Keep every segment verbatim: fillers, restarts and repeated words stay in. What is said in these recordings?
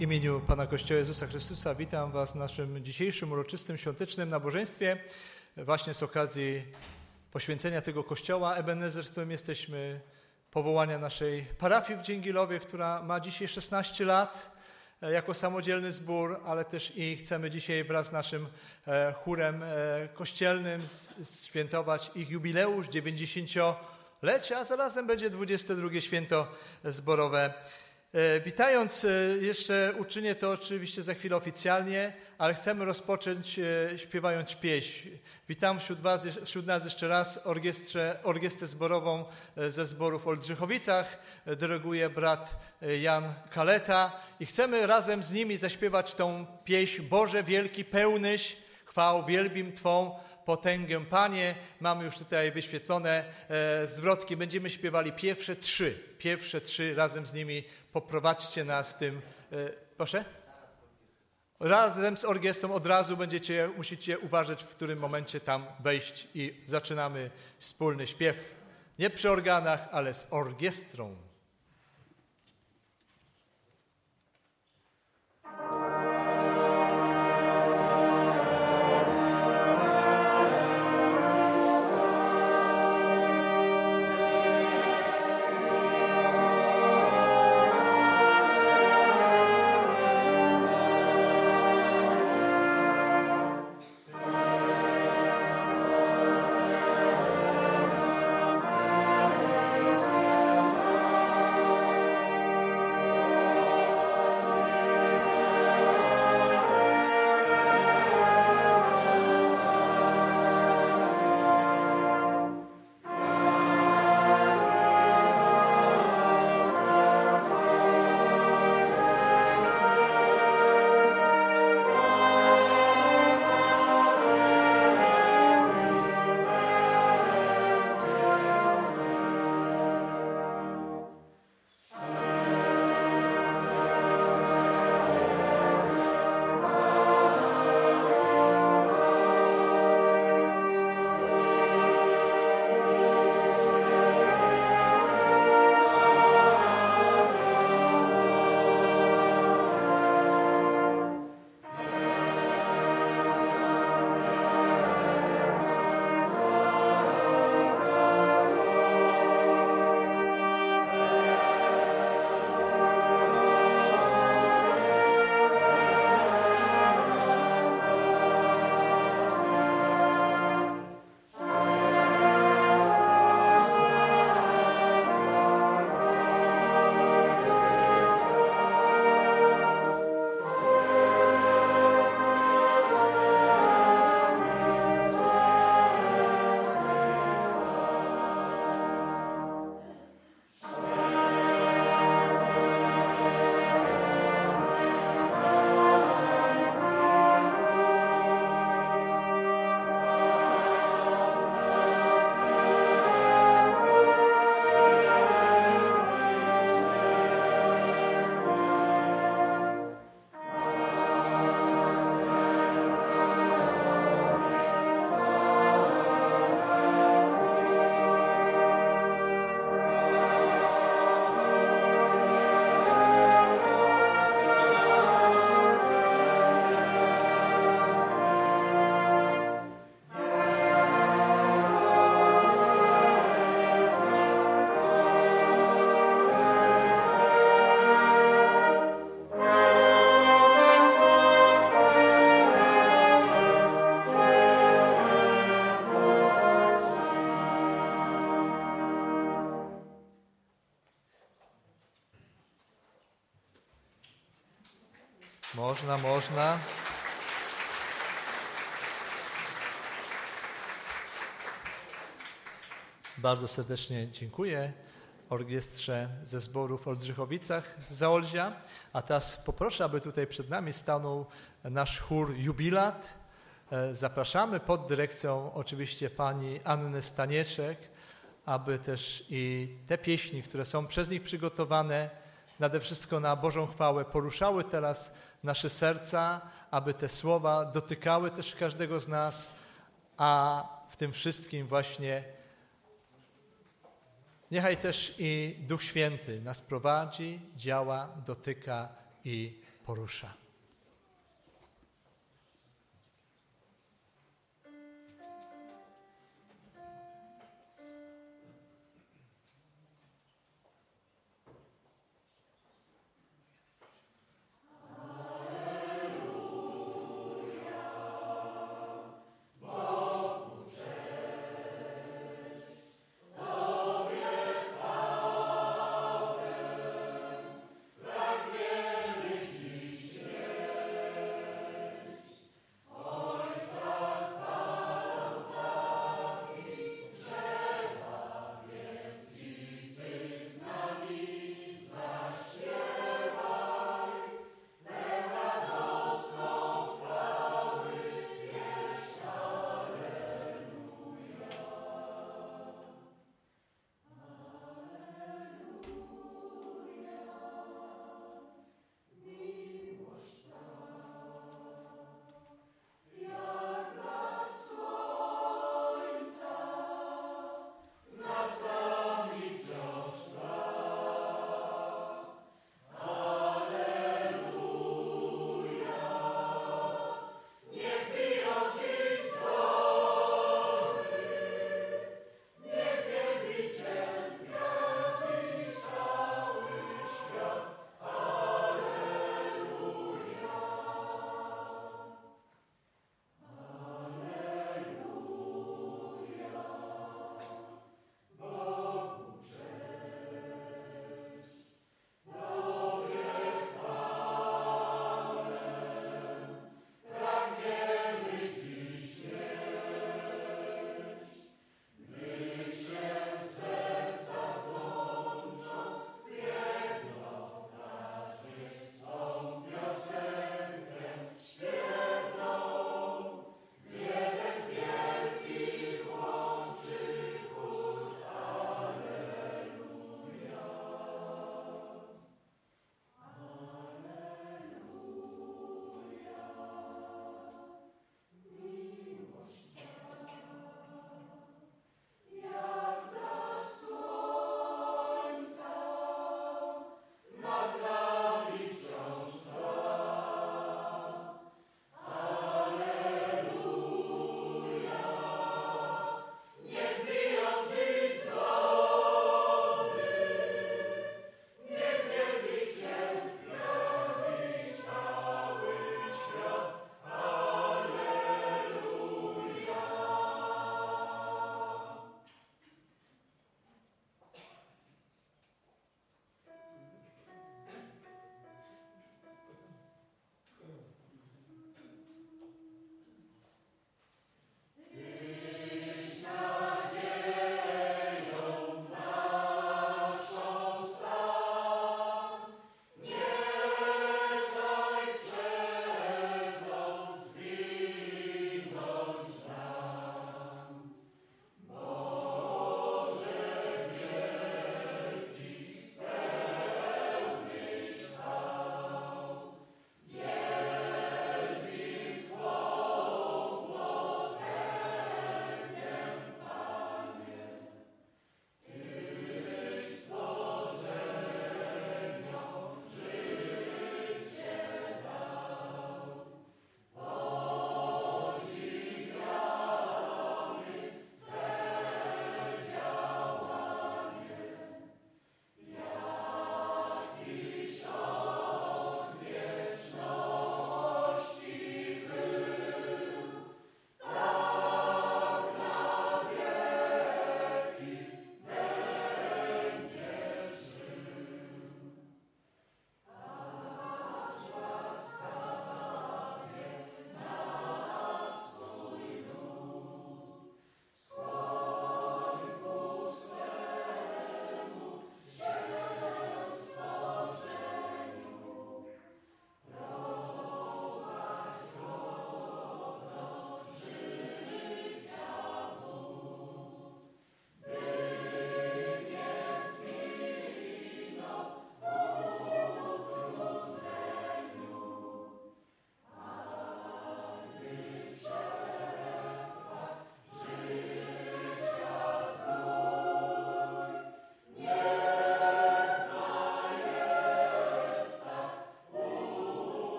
W imieniu Pana Kościoła Jezusa Chrystusa witam Was w naszym dzisiejszym uroczystym świątecznym nabożeństwie. Właśnie z okazji poświęcenia tego kościoła Ebenezer, w którym jesteśmy, powołania naszej parafii w Dzięgilowie, która ma dzisiaj szesnaście lat jako samodzielny zbór, ale też i chcemy dzisiaj wraz z naszym chórem kościelnym świętować ich jubileusz dziewięćdziesięciolecia, a zarazem będzie dwudzieste drugie święto zborowe. Witając, jeszcze uczynię to oczywiście za chwilę oficjalnie, ale chcemy rozpocząć śpiewając pieśń. Witam wśród was, wśród nas jeszcze raz orkiestrę, orkiestrę zborową ze zborów w Oldrzychowicach. Dyryguje brat Jan Kaleta i chcemy razem z nimi zaśpiewać tą pieśń Boże wielki pełnyś, chwał wielbim Twą potęgę, Panie. Mamy już tutaj wyświetlone e, zwrotki. Będziemy śpiewali pierwsze trzy. Pierwsze trzy razem z nimi. Poprowadźcie nas tym. E, proszę? Razem z orkiestrą od razu będziecie, musicie uważać, w którym momencie tam wejść i zaczynamy wspólny śpiew. Nie przy organach, ale z orkiestrą. Można, można. Bardzo serdecznie dziękuję orkiestrze ze zborów w Oldrzychowicach z Zaolzia. A teraz poproszę, aby tutaj przed nami stanął nasz chór Jubilat. Zapraszamy pod dyrekcją oczywiście pani Anny Stanieczek, aby też i te pieśni, które są przez nich przygotowane, nade wszystko na Bożą chwałę, poruszały teraz nasze serca, aby te słowa dotykały też każdego z nas, a w tym wszystkim właśnie niechaj też i Duch Święty nas prowadzi, działa, dotyka i porusza. Dziś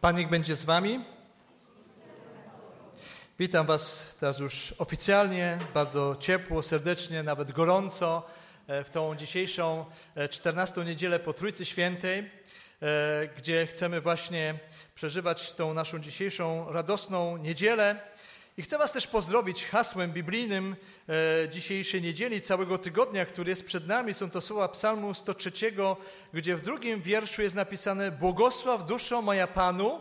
Pan niech będzie z wami. Witam was teraz już oficjalnie, bardzo ciepło, serdecznie, nawet gorąco w tą dzisiejszą czternastą niedzielę po Trójcy Świętej, gdzie chcemy właśnie przeżywać tą naszą dzisiejszą radosną niedzielę. I chcę was też pozdrowić hasłem biblijnym dzisiejszej niedzieli, całego tygodnia, który jest przed nami. Są to słowa Psalmu sto trzy, gdzie w drugim wierszu jest napisane: błogosław duszo moja Panu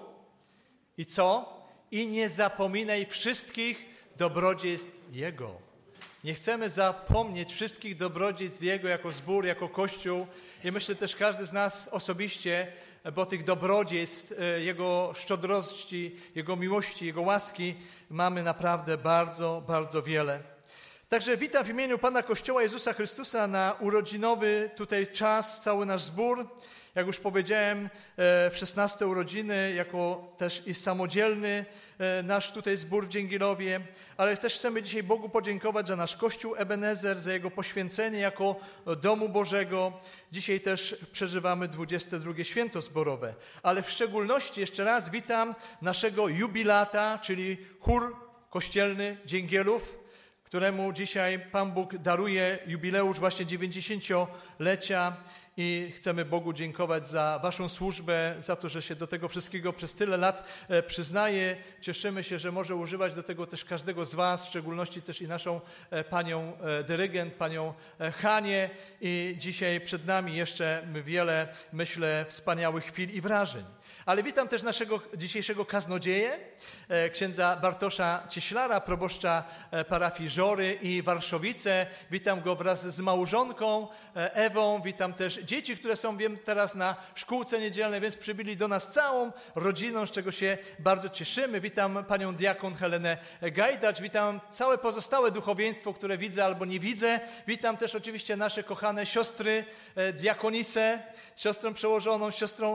i co? I nie zapominaj wszystkich dobrodziejstw Jego. Nie chcemy zapomnieć wszystkich dobrodziejstw Jego jako zbór, jako Kościół. I myślę też każdy z nas osobiście, bo tych dobrodziejstw, Jego szczodrości, Jego miłości, Jego łaski mamy naprawdę bardzo, bardzo wiele. Także witam w imieniu Pana Kościoła Jezusa Chrystusa na urodzinowy tutaj czas, cały nasz zbór. Jak już powiedziałem, w szesnaste urodziny, jako też i samodzielny nasz tutaj zbór w Dzięgilowie, ale też chcemy dzisiaj Bogu podziękować za nasz Kościół Ebenezer, za Jego poświęcenie jako domu Bożego. Dzisiaj też przeżywamy dwudzieste drugie święto zborowe, ale w szczególności jeszcze raz witam naszego jubilata, czyli chór kościelny Dzięgielów, któremu dzisiaj Pan Bóg daruje jubileusz właśnie dziewięćdziesięciolecia. I chcemy Bogu dziękować za waszą służbę, za to, że się do tego wszystkiego przez tyle lat przyznaje. Cieszymy się, że może używać do tego też każdego z was, w szczególności też i naszą panią dyrygent, panią Hanię. I dzisiaj przed nami jeszcze wiele, myślę, wspaniałych chwil i wrażeń. Ale witam też naszego dzisiejszego kaznodzieję, księdza Bartosza Cieślara, proboszcza parafii Żory i Warszowice. Witam go wraz z małżonką Ewą. Witam też dzieci, które są, wiem, teraz na szkółce niedzielnej, więc przybyli do nas całą rodziną, z czego się bardzo cieszymy. Witam panią diakon Helenę Gajdacz. Witam całe pozostałe duchowieństwo, które widzę albo nie widzę. Witam też oczywiście nasze kochane siostry diakonise, siostrą przełożoną, siostrą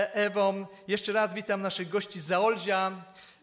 Ewą. Jeszcze raz witam naszych gości z Zaolzia,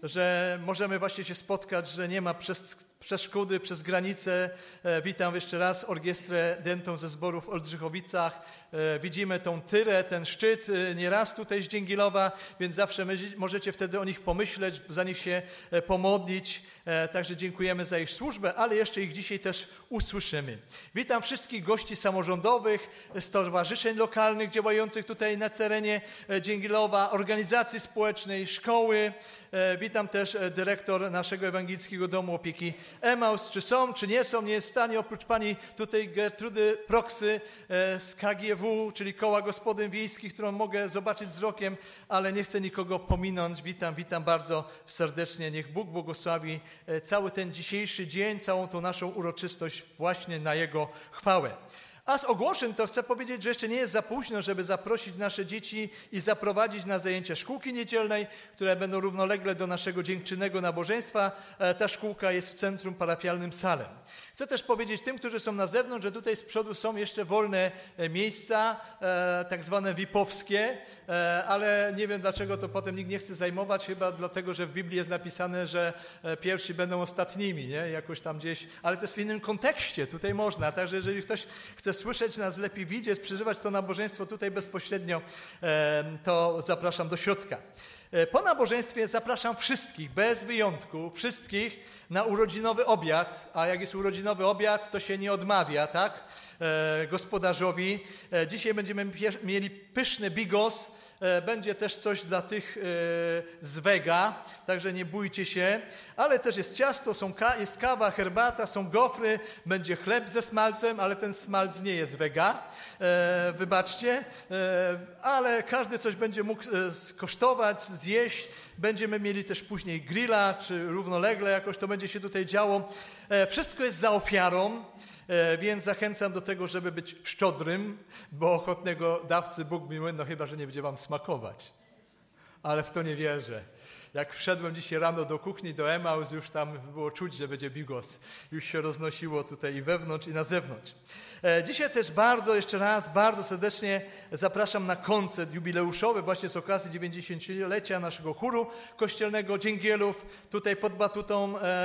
że możemy właśnie się spotkać, że nie ma przeszkody przez granicę. Witam jeszcze raz orkiestrę dętą ze zborów w Oldrzychowicach. Widzimy tą tyrę, ten szczyt nieraz tutaj z Dzięgilowa, więc zawsze możecie wtedy o nich pomyśleć, za nich się pomodlić. Także dziękujemy za ich służbę, ale jeszcze ich dzisiaj też usłyszymy. Witam wszystkich gości samorządowych, stowarzyszeń lokalnych działających tutaj na terenie Dzięgilowa, organizacji społecznej, szkoły. Witam też dyrektor naszego Ewangelickiego Domu Opieki Emaus. Czy są, czy nie są, nie jest w stanie, oprócz pani tutaj Gertrudy Proksy z K G W, czyli Koła Gospodyń Wiejskich, którą mogę zobaczyć wzrokiem, ale nie chcę nikogo pominąć. Witam, witam bardzo serdecznie. Niech Bóg błogosławi cały ten dzisiejszy dzień, całą tą naszą uroczystość właśnie na Jego chwałę. A z ogłoszeń to chcę powiedzieć, że jeszcze nie jest za późno, żeby zaprosić nasze dzieci i zaprowadzić na zajęcia szkółki niedzielnej, które będą równolegle do naszego dziękczynnego nabożeństwa. Ta szkółka jest w centrum parafialnym Salem. Chcę też powiedzieć tym, którzy są na zewnątrz, że tutaj z przodu są jeszcze wolne miejsca, tak zwane V I P-owskie, ale nie wiem dlaczego to potem nikt nie chce zajmować, chyba dlatego, że w Biblii jest napisane, że pierwsi będą ostatnimi, nie? Jakoś tam gdzieś, ale to jest w innym kontekście, tutaj można, także jeżeli ktoś chce słyszeć nas, lepiej widzieć, przeżywać to nabożeństwo tutaj bezpośrednio, to zapraszam do środka. Po nabożeństwie zapraszam wszystkich, bez wyjątku, wszystkich na urodzinowy obiad, a jak jest urodzinowy obiad, to się nie odmawia, tak, e, gospodarzowi. E, dzisiaj będziemy mieli pyszny bigos, e, będzie też coś dla tych e, z wega, także nie bójcie się, ale też jest ciasto, są ka- jest kawa, herbata, są gofry, będzie chleb ze smalcem, ale ten smalc nie jest wega, e, wybaczcie, e, ale każdy coś będzie mógł e, skosztować, zjeść. Będziemy mieli też później grilla, czy równolegle jakoś to będzie się tutaj działo. E, wszystko jest za ofiarą, e, więc zachęcam do tego, żeby być szczodrym, bo ochotnego dawcy Bóg miły, no chyba, że nie będzie wam smakować. Ale w to nie wierzę. Jak wszedłem dzisiaj rano do kuchni, do Emaus, już tam było czuć, że będzie bigos. Już się roznosiło tutaj i wewnątrz, i na zewnątrz. E, dzisiaj też bardzo, jeszcze raz, bardzo serdecznie zapraszam na koncert jubileuszowy właśnie z okazji dziewięćdziesięciolecia naszego chóru kościelnego Dzięgielów. Tutaj pod batutą e,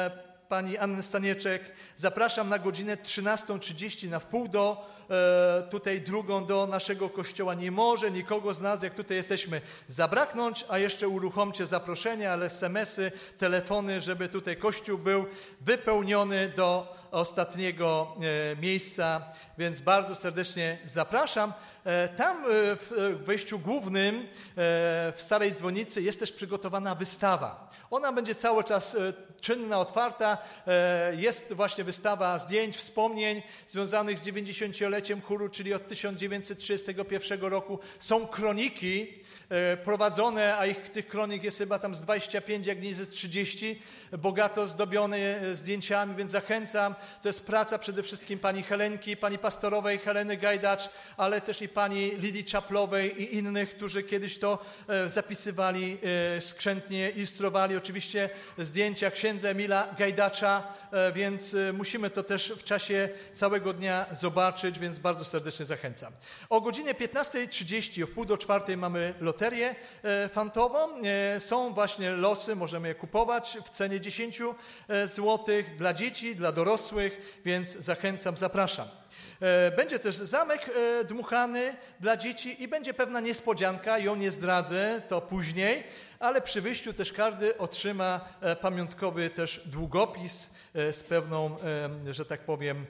pani Anny Stanieczek. Zapraszam na godzinę trzynastą trzydzieści na wpół do, e, tutaj drugą do naszego kościoła. Nie może nikogo z nas, jak tutaj jesteśmy, zabraknąć, a jeszcze uruchomcie zaproszenia, ale es em esy, telefony, żeby tutaj kościół był wypełniony do ostatniego e, miejsca, więc bardzo serdecznie zapraszam. E, tam e, w wejściu głównym e, w Starej Dzwonicy jest też przygotowana wystawa. Ona będzie cały czas e, czynna, otwarta. E, jest właśnie wystawa zdjęć, wspomnień związanych z dziewięćdziesięcioleciem chóru, czyli od tysiąc dziewięćset trzydziestego pierwszego roku. Są kroniki e, prowadzone, a ich tych kronik jest chyba tam z dwadzieścia pięć, jak nie z trzydzieści, bogato zdobione zdjęciami, więc zachęcam. To jest praca przede wszystkim pani Helenki, pani pastorowej Heleny Gajdacz, ale też i pani Lidii Czaplowej i innych, którzy kiedyś to zapisywali, skrzętnie ilustrowali. Oczywiście zdjęcia księdza Emila Gajdacza, więc musimy to też w czasie całego dnia zobaczyć, więc bardzo serdecznie zachęcam. O godzinie piętnastej trzydzieści, o wpół do czwartej mamy loterię fantową. Są właśnie losy, możemy je kupować w cenie dziesięć złotych dla dzieci, dla dorosłych, więc zachęcam, zapraszam. Będzie też zamek dmuchany dla dzieci i będzie pewna niespodzianka, ją nie zdradzę, to później, ale przy wyjściu też każdy otrzyma pamiątkowy też długopis z pewną, że tak powiem,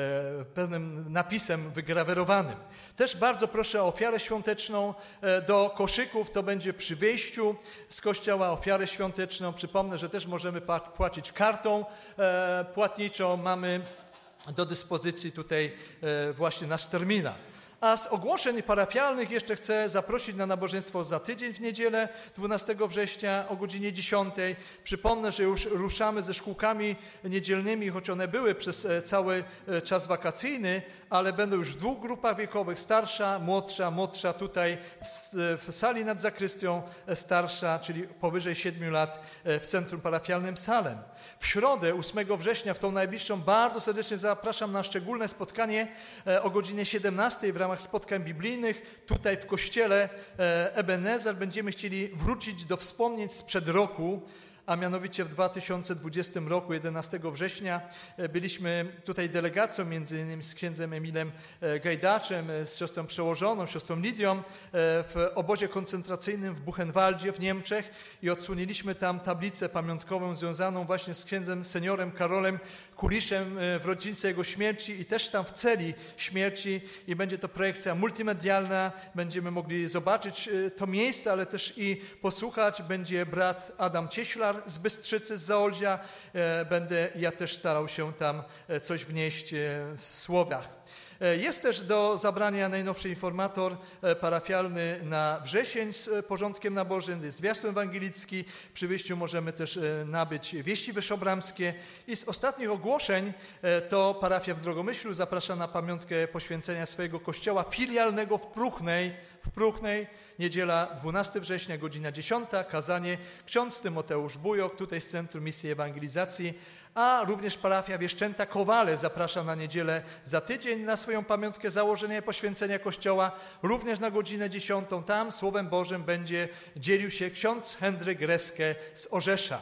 pewnym napisem wygrawerowanym. Też bardzo proszę o ofiarę świąteczną do koszyków, to będzie przy wyjściu z kościoła, ofiarę świąteczną. Przypomnę, że też możemy płacić kartą płatniczą, mamy do dyspozycji tutaj właśnie nasz terminal. A z ogłoszeń parafialnych jeszcze chcę zaprosić na nabożeństwo za tydzień w niedzielę, dwunastego września o godzinie dziesiątej. Przypomnę, że już ruszamy ze szkółkami niedzielnymi, choć one były przez cały czas wakacyjny, ale będą już w dwóch grupach wiekowych, starsza, młodsza, młodsza tutaj w, w sali nad zakrystią, starsza, czyli powyżej siedmiu lat w Centrum Parafialnym Salem. W środę, ósmego września, w tą najbliższą, bardzo serdecznie zapraszam na szczególne spotkanie o godzinie siedemnastej w ramach spotkań biblijnych. Tutaj w kościele Ebenezer będziemy chcieli wrócić do wspomnień sprzed roku, a mianowicie w dwa tysiące dwudziestym roku, jedenastego września, byliśmy tutaj delegacją, między innymi z księdzem Emilem Gajdaczem, z siostrą przełożoną, siostrą Lidią, w obozie koncentracyjnym w Buchenwaldzie w Niemczech i odsłoniliśmy tam tablicę pamiątkową związaną właśnie z księdzem seniorem Karolem Kuliszem w rocznicę jego śmierci i też tam w celi śmierci i będzie to projekcja multimedialna, będziemy mogli zobaczyć to miejsce, ale też i posłuchać. Będzie brat Adam Cieślar z Bystrzycy, z Zaolzia. Będę ja też starał się tam coś wnieść w słowach. Jest też do zabrania najnowszy informator parafialny na wrzesień z porządkiem nabożnym, jest zwiastun ewangelicki. Przy wyjściu możemy też nabyć wieści wyszobramskie. I z ostatnich ogłoszeń to parafia w Drogomyślu zaprasza na pamiątkę poświęcenia swojego kościoła filialnego w Pruchnej, w Pruchnej. Niedziela dwunastego września, godzina dziesiąta, kazanie ksiądz Tymoteusz Bujok, tutaj z Centrum Misji Ewangelizacji, a również parafia Wieszczęta Kowale zaprasza na niedzielę za tydzień na swoją pamiątkę założenia i poświęcenia kościoła, również na godzinę dziesiątą. Tam Słowem Bożym będzie dzielił się ksiądz Henryk Reskę z Orzesza.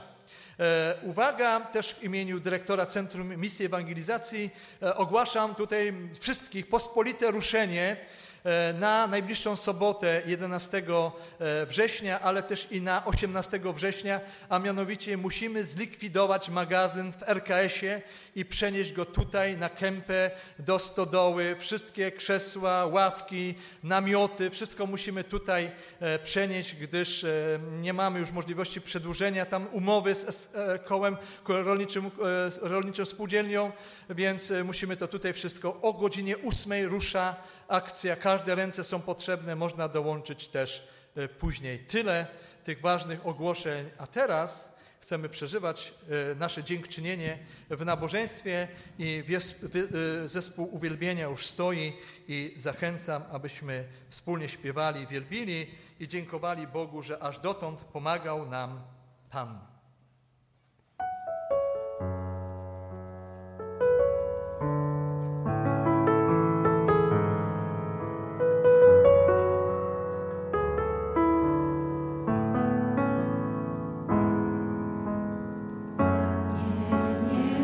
E, uwaga, też w imieniu dyrektora Centrum Misji Ewangelizacji e, ogłaszam tutaj wszystkich pospolite ruszenie na najbliższą sobotę jedenastego września, ale też i na osiemnastego września, a mianowicie musimy zlikwidować magazyn w er ka esie i przenieść go tutaj na Kępę do stodoły. Wszystkie krzesła, ławki, namioty, wszystko musimy tutaj przenieść, gdyż nie mamy już możliwości przedłużenia tam umowy z kołem rolniczym, rolniczą spółdzielnią, więc musimy to tutaj wszystko. O godzinie ósmej rusza akcja, każde ręce są potrzebne, można dołączyć też później. Tyle tych ważnych ogłoszeń, a teraz chcemy przeżywać nasze dziękczynienie w nabożeństwie i zespół uwielbienia już stoi i zachęcam, abyśmy wspólnie śpiewali, wielbili i dziękowali Bogu, że aż dotąd pomagał nam Pan. Nie, nie.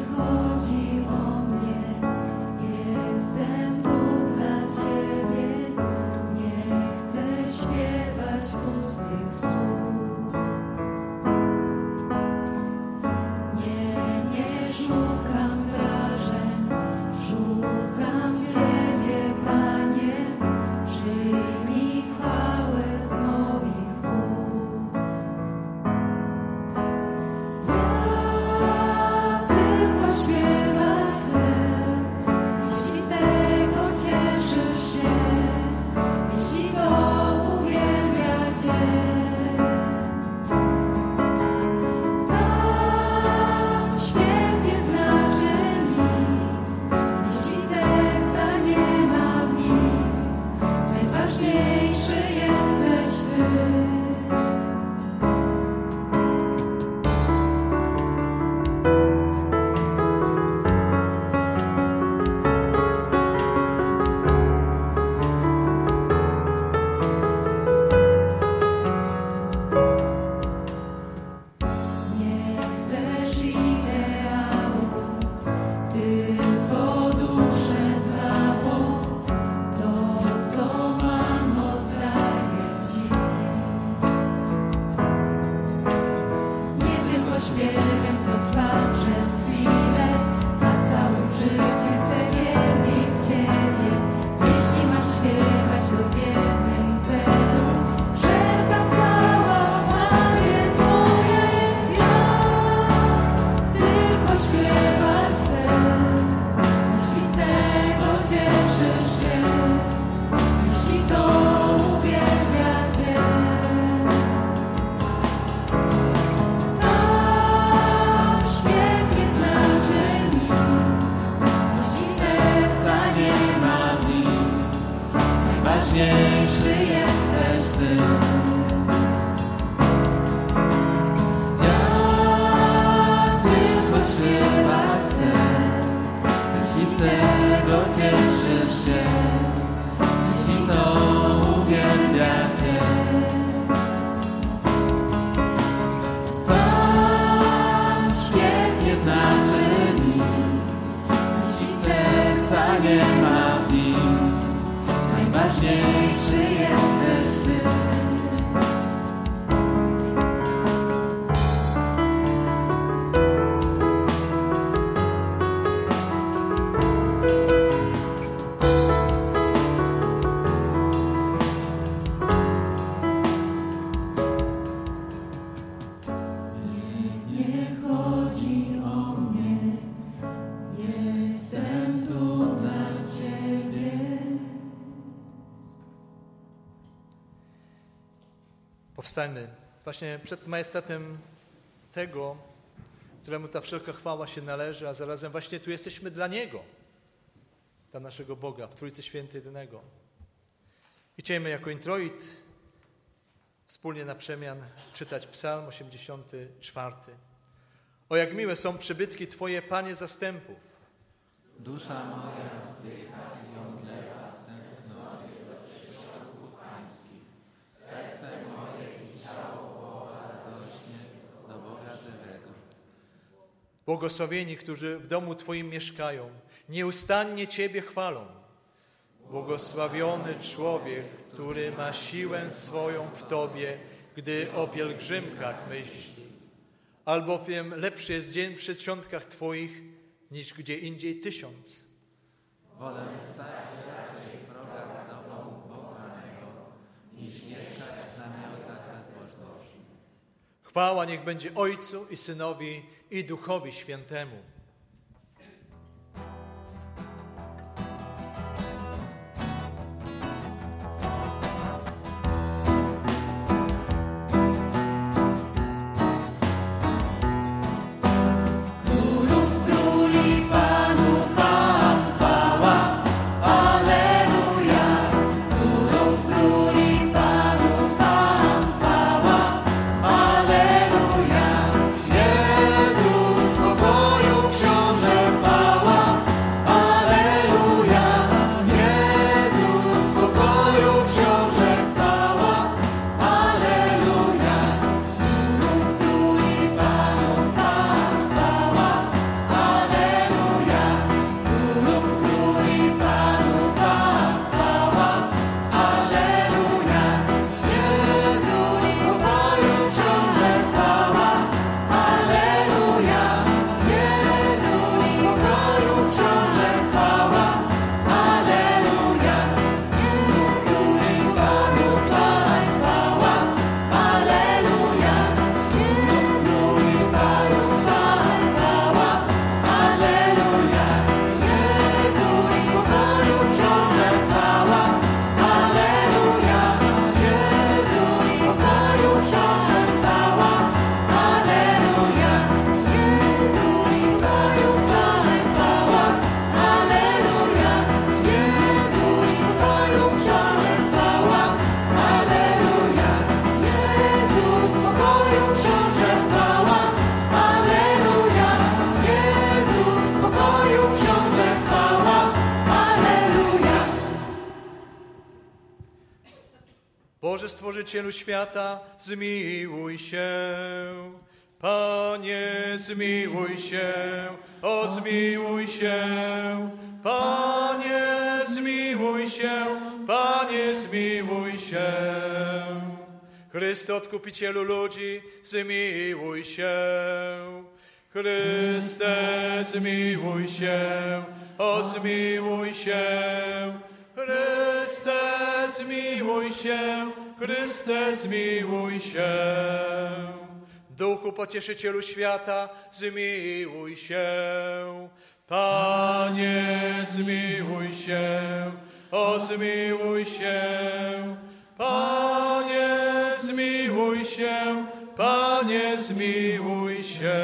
Powstańmy właśnie przed majestatem tego, któremu ta wszelka chwała się należy, a zarazem właśnie tu jesteśmy dla Niego, dla naszego Boga, w Trójcy Świętej jedynego. I chcielibyśmy jako introit wspólnie na przemian czytać Psalm osiemdziesiąty czwarty. O jak miłe są przybytki Twoje, Panie zastępów. Dusza moja wzdycha i omdlewa z tęsknoty do przedsiołków pańskich. Serce moje i ciało woła radośnie do Boga żywego. Błogosławieni, którzy w domu Twoim mieszkają, nieustannie Ciebie chwalą. Błogosławiony człowiek, który ma siłę swoją w Tobie, gdy o pielgrzymkach myśli. Albowiem lepszy jest dzień w przedsionkach Twoich, niż gdzie indziej tysiąc. Wolę stać raczej w wrogach domu Boga mego, niż mieszkać w namiotach bezbożności. Chwała niech będzie Ojcu i Synowi i Duchowi Świętemu. Boże Stworzycielu świata, zmiłuj się. Panie, zmiłuj się. O, zmiłuj się. Panie, zmiłuj się. Panie, zmiłuj się. Chryste, Odkupicielu ludzi, zmiłuj się. Chryste, zmiłuj się. O, zmiłuj się. Chryste, zmiłuj się, Chryste, zmiłuj się. Duchu Pocieszycielu świata, zmiłuj się. Panie, zmiłuj się, o, zmiłuj się. Panie, zmiłuj się, Panie, zmiłuj się.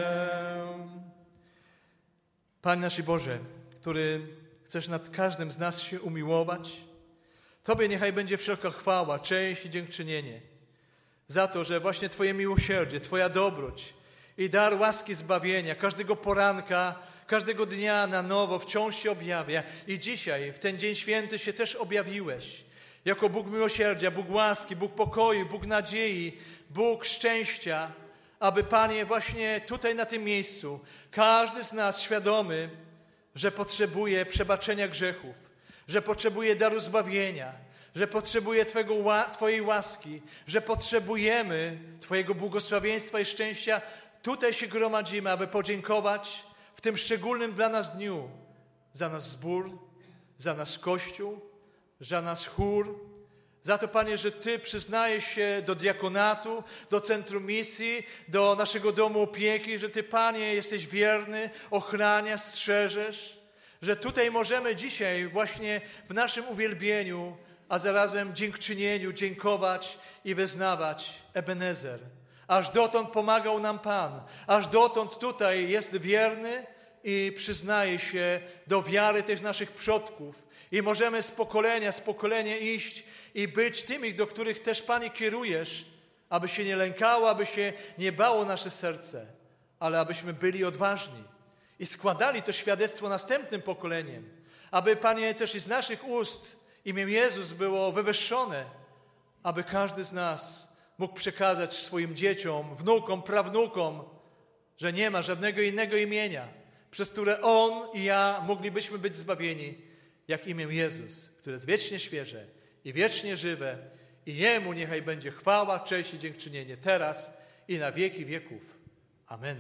Panie nasz Boże, który chcesz nad każdym z nas się umiłować, Tobie niechaj będzie wszelka chwała, cześć i dziękczynienie za to, że właśnie Twoje miłosierdzie, Twoja dobroć i dar łaski zbawienia każdego poranka, każdego dnia na nowo wciąż się objawia. I dzisiaj, w ten dzień święty się też objawiłeś jako Bóg miłosierdzia, Bóg łaski, Bóg pokoju, Bóg nadziei, Bóg szczęścia, aby, Panie, właśnie tutaj na tym miejscu każdy z nas świadomy, że potrzebuje przebaczenia grzechów, że potrzebuje daru zbawienia, że potrzebuje Twojego, Twojej łaski, że potrzebujemy Twojego błogosławieństwa i szczęścia. Tutaj się gromadzimy, aby podziękować w tym szczególnym dla nas dniu za nasz zbór, za nasz Kościół, za nasz chór, za to, Panie, że Ty przyznajesz się do diakonatu, do centrum misji, do naszego domu opieki, że Ty, Panie, jesteś wierny, ochraniasz, strzeżesz, że tutaj możemy dzisiaj właśnie w naszym uwielbieniu a zarazem dziękczynieniu dziękować i wyznawać Ebenezer. Aż dotąd pomagał nam Pan, aż dotąd tutaj jest wierny i przyznaje się do wiary tych naszych przodków. I możemy z pokolenia z pokolenia iść i być tymi, do których też, Panie, kierujesz, aby się nie lękało, aby się nie bało nasze serce, ale abyśmy byli odważni i składali to świadectwo następnym pokoleniom, aby, Panie, też i z naszych ust imię Jezus było wywyższone, aby każdy z nas mógł przekazać swoim dzieciom, wnukom, prawnukom, że nie ma żadnego innego imienia, przez które On i ja moglibyśmy być zbawieni, jak imię Jezus, które jest wiecznie świeże i wiecznie żywe, i Jemu niechaj będzie chwała, cześć i dziękczynienie teraz i na wieki wieków. Amen.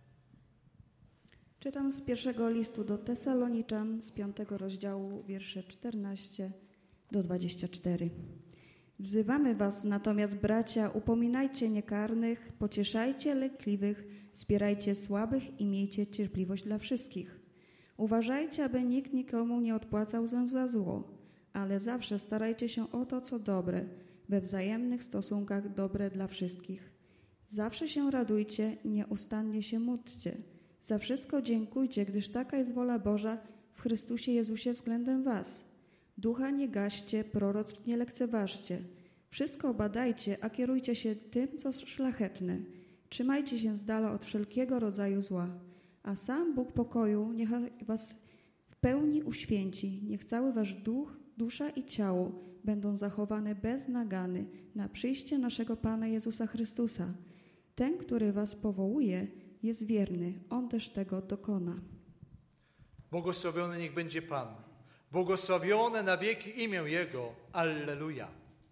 Czytam z pierwszego listu do Tesaloniczan z piątego rozdziału, wiersze czternaście do dwudziestego czwartego. Wzywamy was natomiast, bracia, upominajcie niekarnych, pocieszajcie lękliwych, wspierajcie słabych i miejcie cierpliwość dla wszystkich. Uważajcie, aby nikt nikomu nie odpłacał za zło, ale zawsze starajcie się o to, co dobre, we wzajemnych stosunkach dobre dla wszystkich. Zawsze się radujcie, nieustannie się módlcie. Za wszystko dziękujcie, gdyż taka jest wola Boża w Chrystusie Jezusie względem was. Ducha nie gaście, proroctw nie lekceważcie. Wszystko badajcie, a kierujcie się tym, co szlachetne. Trzymajcie się z dala od wszelkiego rodzaju zła. A sam Bóg pokoju niech was w pełni uświęci. Niech cały wasz duch, dusza i ciało będą zachowane bez nagany na przyjście naszego Pana Jezusa Chrystusa. Ten, który was powołuje, jest wierny. On też tego dokona. Błogosławiony niech będzie Pan. Błogosławione na wieki imię Jego. Alleluja.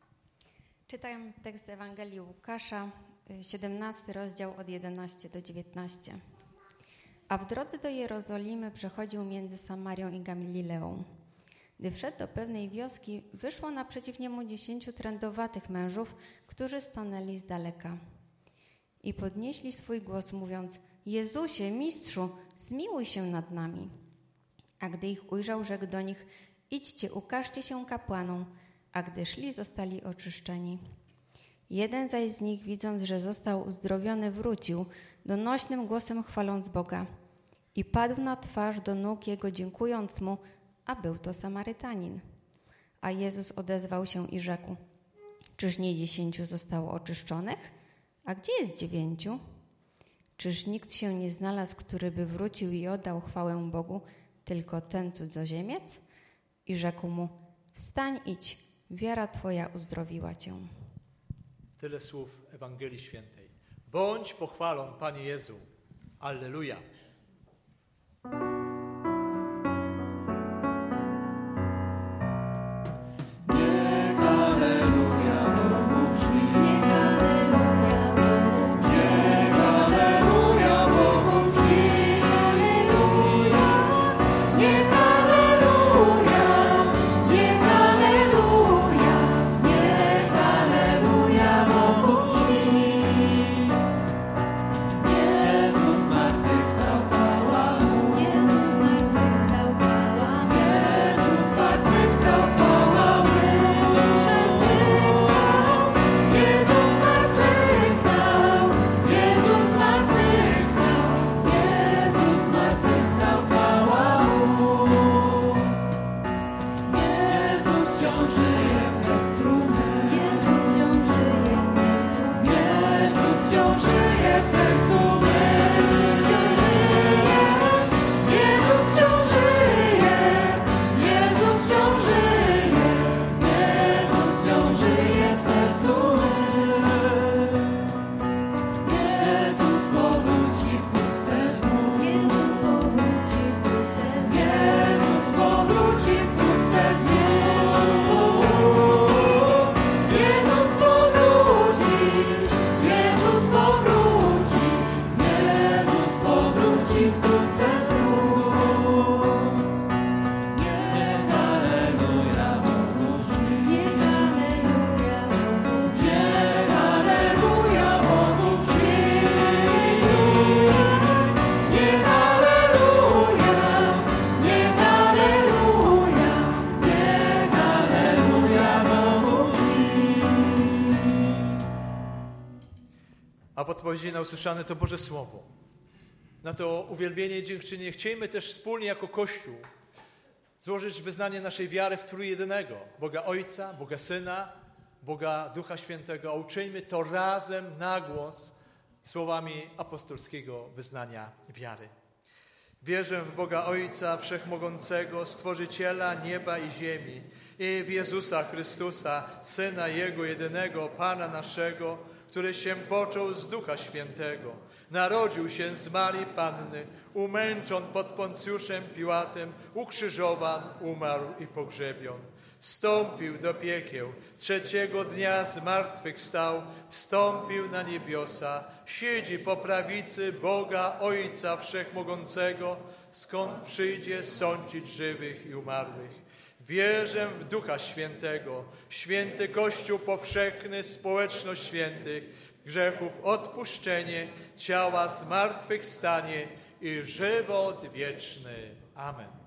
Czytam tekst Ewangelii Łukasza, siedemnasty rozdział od jedenastego do dziewiętnastego. A w drodze do Jerozolimy przechodził między Samarią i Galileą. Gdy wszedł do pewnej wioski, wyszło naprzeciw niemu dziesięciu trędowatych mężów, którzy stanęli z daleka. I podnieśli swój głos, mówiąc: Jezusie, Mistrzu, zmiłuj się nad nami. A gdy ich ujrzał, rzekł do nich: idźcie, ukażcie się kapłanom. A gdy szli, zostali oczyszczeni. Jeden zaś z nich, widząc, że został uzdrowiony, wrócił, donośnym głosem chwaląc Boga. I padł na twarz do nóg Jego, dziękując Mu, a był to Samarytanin. A Jezus odezwał się i rzekł: czyż nie dziesięciu zostało oczyszczonych? A gdzie jest dziewięciu? Czyż nikt się nie znalazł, który by wrócił i oddał chwałę Bogu, tylko ten cudzoziemiec? I rzekł mu: wstań, idź, wiara twoja uzdrowiła cię. Tyle słów Ewangelii Świętej. Bądź pochwalony, Panie Jezu. Alleluja. Jezus zmartwychwstał. a w odpowiedzi na usłyszane to Boże Słowo. Na to uwielbienie i dziękczynienie chciejmy też wspólnie jako Kościół złożyć wyznanie naszej wiary w trójjedynego Boga Ojca, Boga Syna, Boga Ducha Świętego, a uczyńmy to razem na głos słowami apostolskiego wyznania wiary. Wierzę w Boga Ojca Wszechmogącego, Stworzyciela nieba i ziemi i w Jezusa Chrystusa, Syna Jego jedynego, Pana naszego, który się począł z Ducha Świętego, narodził się z Marii Panny, umęczon pod Poncjuszem Piłatem, ukrzyżowan, umarł i pogrzebion. Wstąpił do piekieł, trzeciego dnia zmartwychwstał, wstąpił na niebiosa, siedzi po prawicy Boga Ojca Wszechmogącego, skąd przyjdzie sądzić żywych i umarłych. Wierzę w Ducha Świętego, święty Kościół powszechny, społeczność świętych, grzechów odpuszczenie, ciała zmartwychwstanie i żywot wieczny. Amen.